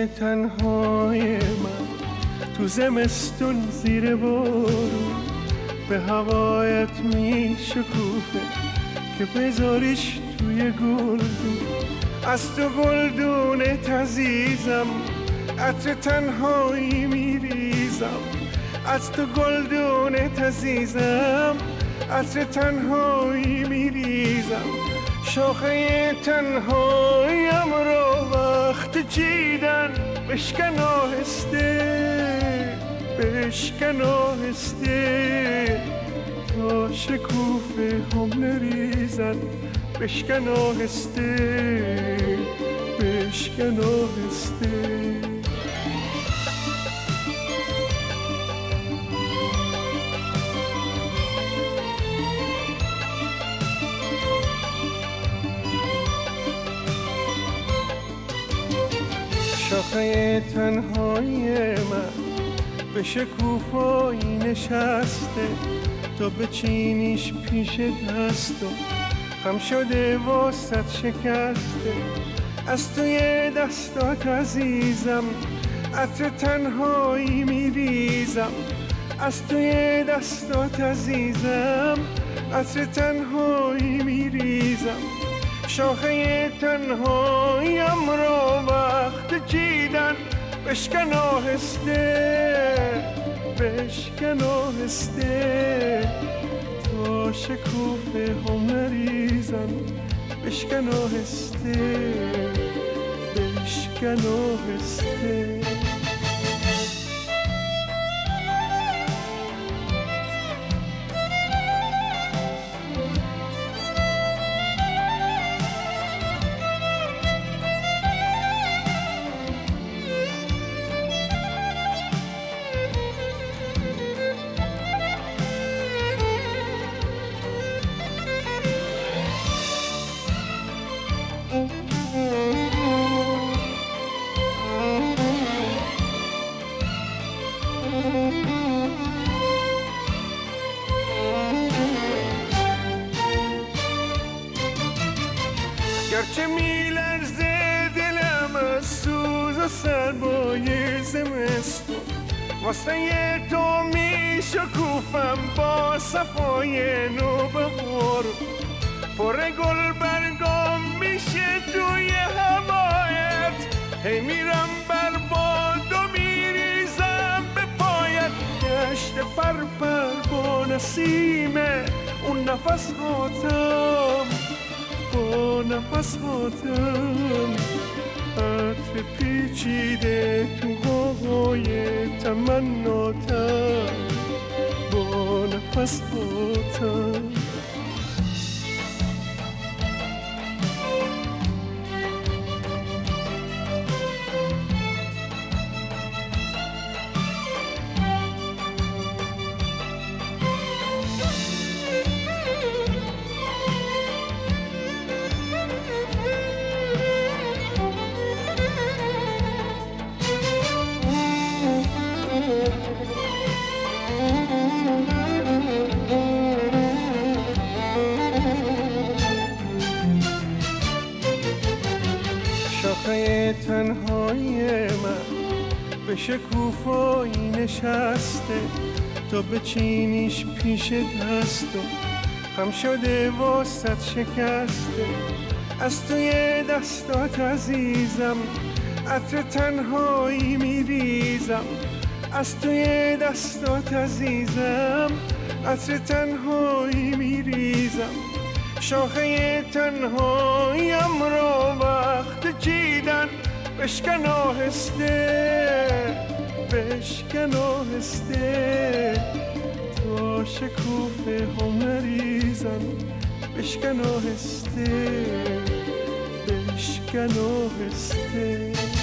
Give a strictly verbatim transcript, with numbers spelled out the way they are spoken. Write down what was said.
تنهای من تو زمستون زیر بارون به هوایت می شکوفه که بذاریش توی گلدون. از تو گلدونت عزیزم عطر تنهایی میریزم، از تو گلدونت عزیزم عطر تنهایی میریزم. شاخه تنهاییم رو وقت چیدن بشکن آهسته بشکن آهسته تا شکوفه هم نریزن. بشکن آهسته بشکن آهسته. شاخه تنهایی من به شکوفایی نشسته تا بچینیش پیش دستم، خم شده واسط شکسته. از توی دستات عزیزم عطر تنهایی میریزم، از توی دستات عزیزم عطر تنهایی میریزم. شاخه تنهاییم رو وقت چیدن بشکن آهسته بشکن آهسته تا شکوفه هم نریزن. بشکن آهسته بشکن آهسته. گرچه میلرزه دلم از سوز و سرمایه زمستون، واسه تو میشکوفم با صفای نوبهار. پر گل برگام میشه توی هوایت، هی میرم بر باد و میریزم به پایت. گشت پر پر با نسیمه اون نفس هاتم با نفس هاتم. عطر پیچیده تو هوای تمناتم با نفس هاتم. شاخه تنهایی من به شکوفایی نشسته تا بچینیش پیش دستم، خم شده واسط شکسته. از توی دستات عزیزم عطر تنهایی میریزم، از توی دستات عزیزم عطر تنهایی میریزم. شاخه تنهاییم رو وقت چیدن بشکن آهسته بشکن آهسته تا شکوفه هم نریزن. بشکن آهسته بشکن آهسته.